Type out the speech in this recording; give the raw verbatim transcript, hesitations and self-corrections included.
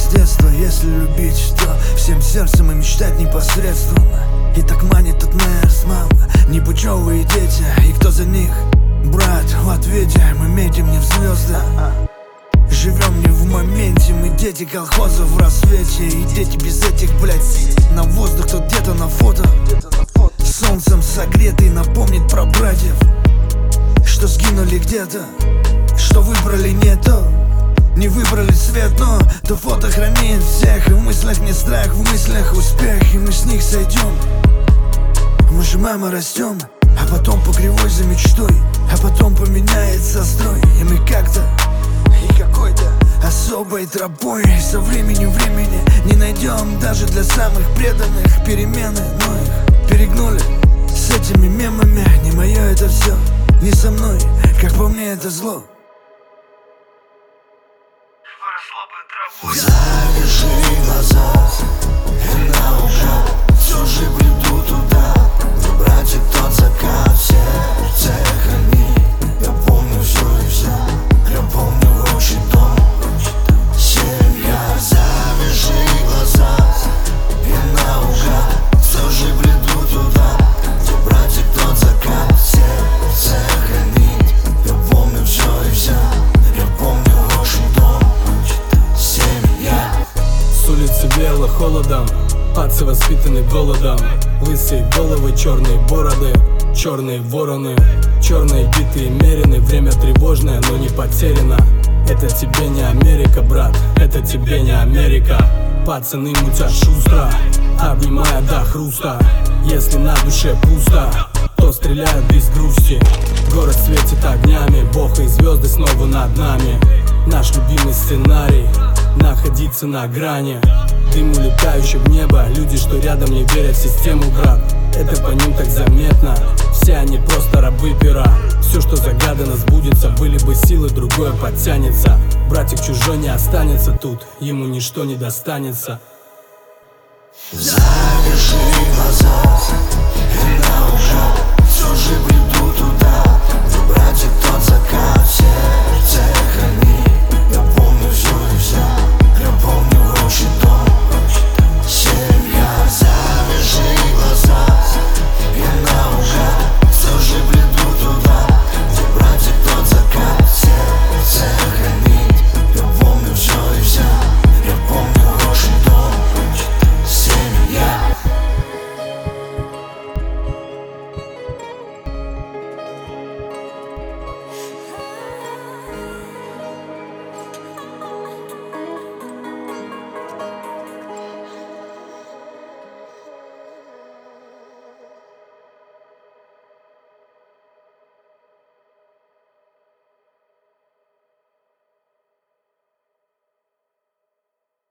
детства. Если любить, то всем сердцем и мечтать непосредственно. И так манит тут нерс, мама, непутевые дети. И кто за них? Брат, в ответе мы метим не в звезды. Живем не в моменте, мы дети колхоза в рассвете. И дети без этих, блядь, на воздух, кто где-то на фото. Солнцем согретый напомнит про братьев, что сгинули где-то, что выбрали не то. Не выбрали свет, но то фото хранит всех. И в мыслях не страх, в мыслях успех. И мы с них сойдем. Мы же, мама, растем, а потом по кривой за мечтой, а потом поменяется строй. И мы как-то и какой-то особой тропой со временем времени не найдем даже для самых преданных перемены. Но их перегнули с этими мемами. Не мое это все, не со мной, как по мне это зло. Завяжи глаза и наугад все же приду туда, где братья тот закат в сердце хранит. Я помню все и вся, я помню отчий дом, семья. Завяжи глаза и наугад все же приду туда, где братья тот закат в сердце хранит. Я помню все и вся, я помню отчий дом. С улицы веяло холодом, пацы воспитаны голодом. Лысые головы, черные бороды, черные вороны, черные битые мерины. Время тревожное, но не потеряно. Это тебе не Америка, брат, это тебе не Америка. Пацаны мутят шустро, обнимая до хруста. Если на душе пусто, то стреляют без грусти. Город светит огнями, Бог и звезды снова над нами. Наш любимый сценарий — находиться на грани. Дым, улетающий в небо, люди, что рядом, не верят в систему, брат. Это по ним так заметно, все они просто рабы пера. Все, что загадано, сбудется, были бы силы, другое подтянется. Братик чужой не останется тут, ему ничто не достанется. Завяжи глаза